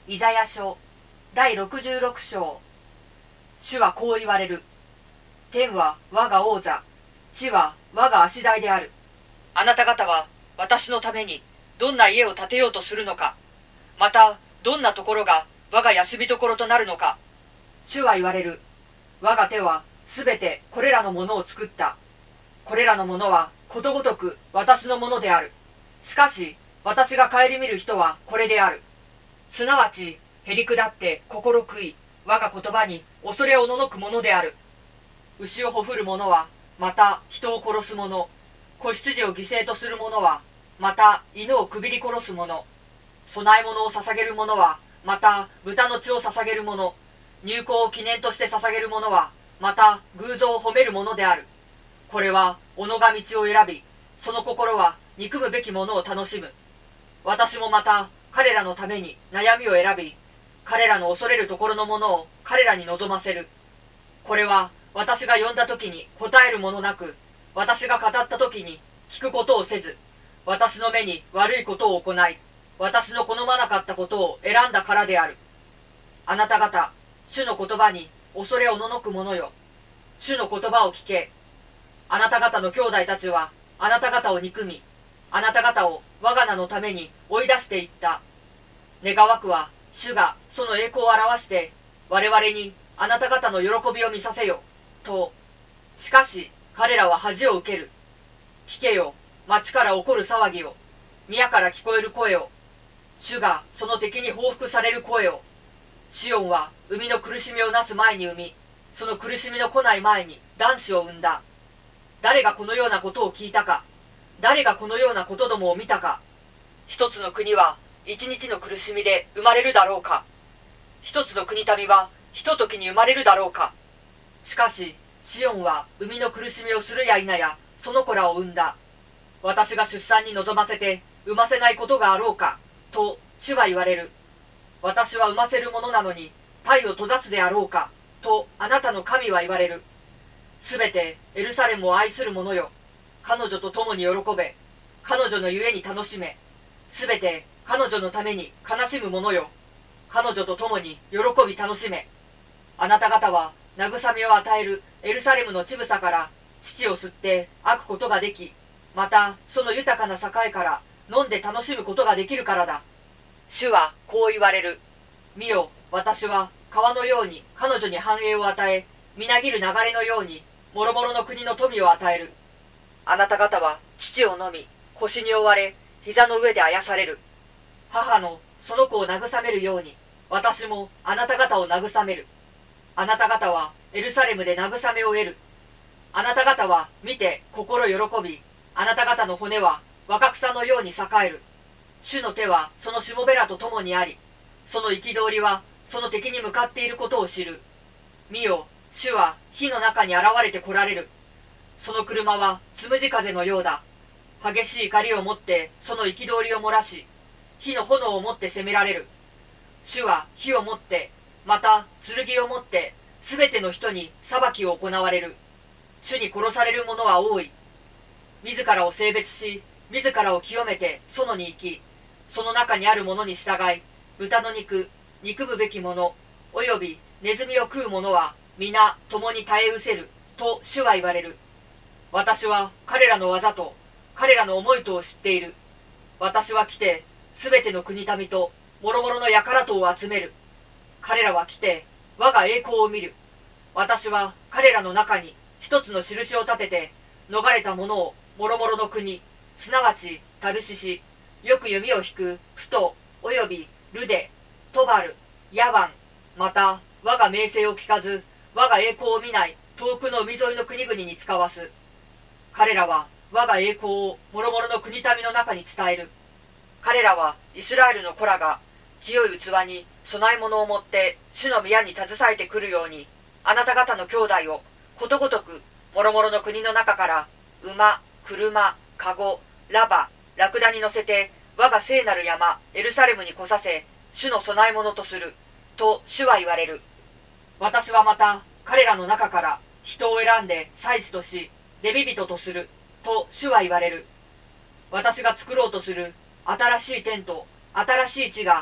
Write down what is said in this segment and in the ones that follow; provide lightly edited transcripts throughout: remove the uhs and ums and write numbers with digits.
イザヤ書第66章。主はこう言われる。天は我が王座、地は我が足台である。あなた方は私のためにどんな家を建てようとするのか、またどんなところが我が休みどころとなるのか。主は言われる。我が手はすべてこれらのものを作った。これらのものはことごとく私のものである。しかし私が顧みる人はこれである。すなわちへりくだって心食い、我が言葉に恐れおののくものである。牛をほふる者はまた人を殺す者、子羊を犠牲とする者はまた犬をくびり殺す者、供え物を捧げる者はまた豚の血を捧げる者、入港を記念として捧げる者はまた偶像を褒める者である。これは己が道を選び、その心は憎むべきものを楽しむ。私もまた彼らのために悩みを選び、彼らの恐れるところのものを彼らに望ませる。これは私が呼んだ時に答えるものなく、私が語った時に聞くことをせず、私の目に悪いことを行い、私の好まなかったことを選んだからである。あなた方、主の言葉に恐れおののく者よ。主の言葉を聞け。あなた方の兄弟たちはあなた方を憎み、あなた方を我が名のために追い出していった。願わくは主がその栄光を表して我々にあなた方の喜びを見させよと。しかし彼らは恥を受ける。聞けよ、町から起こる騒ぎを、宮から聞こえる声を、主がその敵に報復される声を。シオンは生みの苦しみをなす前に生み、その苦しみの来ない前に男子を産んだ。誰がこのようなことを聞いたか、誰がこのようなことどもを見たか。一つの国は一日の苦しみで生まれるだろうか。一つの国民はひとときに生まれるだろうか。しかしシオンは生みの苦しみをするや否やその子らを産んだ。私が出産に望ませて産ませないことがあろうかと主は言われる。私は産ませるものなのに胎を閉ざすであろうかとあなたの神は言われる。すべてエルサレムを愛する者よ、彼女と共に喜べ。彼女のゆえに楽しめ。すべて彼女のために悲しむ者よ、彼女と共に喜び楽しめ。あなた方は慰めを与えるエルサレムの乳房から乳を吸って飽くことができ、またその豊かな栄から飲んで楽しむことができるからだ。主はこう言われる。見よ、私は川のように彼女に繁栄を与え、みなぎる流れのようにもろもろの国の富を与える。あなた方は乳を飲み、腰に追われ、膝の上であやされる。母のその子を慰めるように、私もあなた方を慰める。あなた方はエルサレムで慰めを得る。あなた方は見て心喜び、あなた方の骨は若草のように栄える。主の手はそのしもべらと共にあり、その憤りはその敵に向かっていることを知る。見よ、主は火の中に現れて来られる。その車はつむじ風のようだ。激しい怒りをもってその憤りを漏らし、火の炎をもって責められる。主は火をもって、また剣をもってすべての人に裁きを行われる。主に殺される者は多い。自らを性別し、自らを清めて園に行き、その中にあるものに従い、豚の肉、憎むべきもの、およびネズミを食う者は皆共に耐え失せると主は言われる。私は彼らの技と彼らの思いとを知っている。私は来てすべての国民ともろもろの輩とを集める。彼らは来て我が栄光を見る。私は彼らの中に一つの印を立てて、逃れた者をもろもろの国、すなわちタルシシ、よく弓を引くプトおよびルデ、トバル、ヤワン、また我が名声を聞かず我が栄光を見ない遠くの海沿いの国々に使わす。彼らは我が栄光をもろもろの国民の中に伝える。彼らはイスラエルの子らが清い器に供え物を持って主の宮に携えてくるように、あなた方の兄弟をことごとくもろもろの国の中から馬、車、かご、ラバ、ラクダに乗せて我が聖なる山エルサレムに来させ、主の供え物とすると主は言われる。私はまた彼らの中から人を選んで祭司とし、レビ人とすると主は言われる。私が作ろうとする新しい天と新しい地が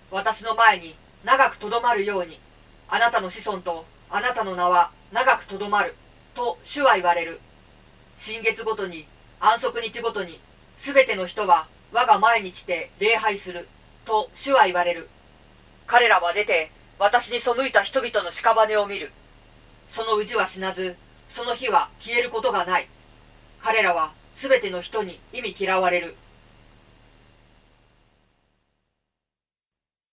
私の前に長くとどまるように、あなたの子孫とあなたの名は長くとどまる、と主は言われる。新月ごとに、安息日ごとに、すべての人は我が前に来て礼拝する、と主は言われる。彼らは出て、私に背いた人々の屍を見る。その氏は死なず、その火は消えることがない。彼らはすべての人に忌み嫌われる。